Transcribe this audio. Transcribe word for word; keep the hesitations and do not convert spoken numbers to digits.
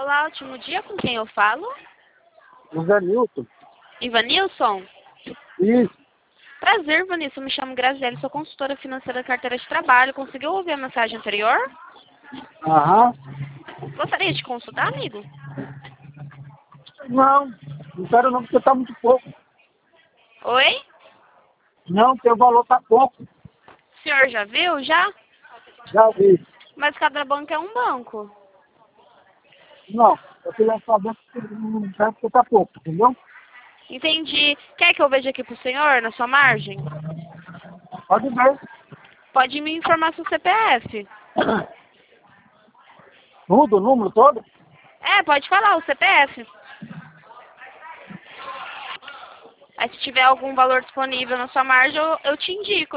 Olá, ótimo dia. Com quem eu falo? José Nilton. Ivanilson? Isso. Prazer, Ivanilson. Me chamo Graziele, sou consultora financeira da carteira de trabalho. Conseguiu ouvir a mensagem anterior? Aham. Gostaria de consultar, amigo? Não, não quero não, porque tá muito pouco. Oi? Não, teu valor tá pouco. O senhor já viu? Já? Já vi. Mas cada banco é um banco. Não, eu queria saber se não quero porque tá pouco, entendeu? Entendi. Quer que eu veja aqui pro senhor, na sua margem? Pode ver. Pode me informar seu C P F. Tudo, o número todo? É, pode falar, o C P F. Aí se tiver algum valor disponível na sua margem, eu, eu te indico.